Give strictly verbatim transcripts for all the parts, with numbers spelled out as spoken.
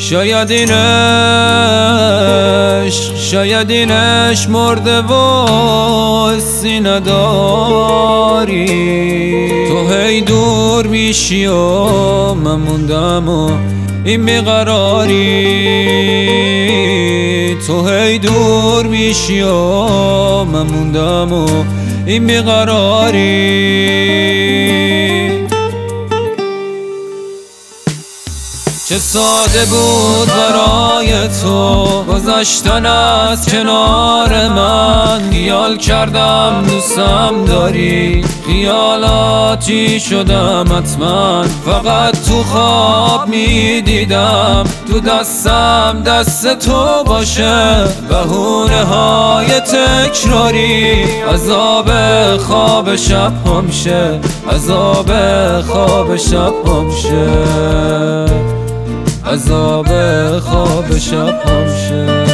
شاید این عشق شاید این عشق مرده و حسی نداری. تو هی دور میشی و من موندم و این بیقراری. تو هی دور میشی و من موندم و این بیقراری. چه ساده بود برای تو گذشتن از کنار من. خیال کردم دوستم داری، خیالاتی شدم حتما. فقط تو خواب میدیدم تو دستم دست تو باشه. بهونه های تکراری عذاب خواب شب همشه، عذاب خواب شب همشه، عذاب خواب شب همشه.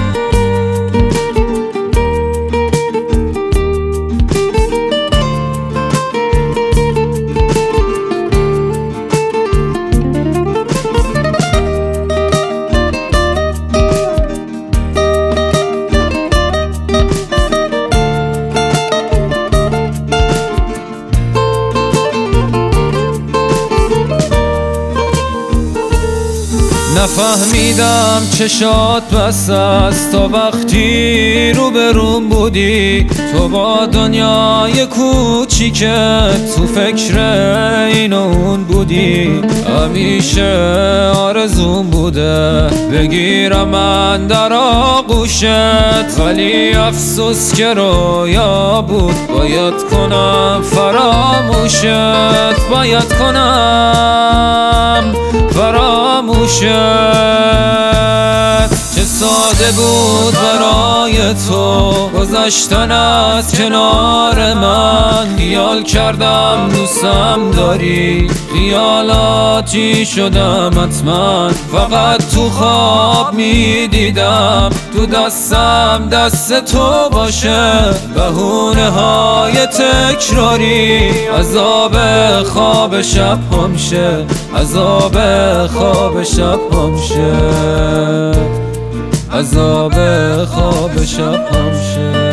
نفهمیدم چشات بس است تا وقتی رو به روم بودی. تو با دنیای کوچیکت تو فکر این و اون بودی. همیشه آرزوم بوده بگیرم من در آغوشت، ولی افسوس که رویا بود. باید کنم فراموشت، باید کنم فراموشت. چه ساده بود برای تو گذشتن از کنار من. خیال کردم دوستم داری، خیالاتی شدم حتما. فقط تو خواب میدیدم تو دستم دست تو باشه. بهونه های تکراری عذاب خواب شب همشه، عذاب خواب شب همشه، عذاب خواب شب همشه.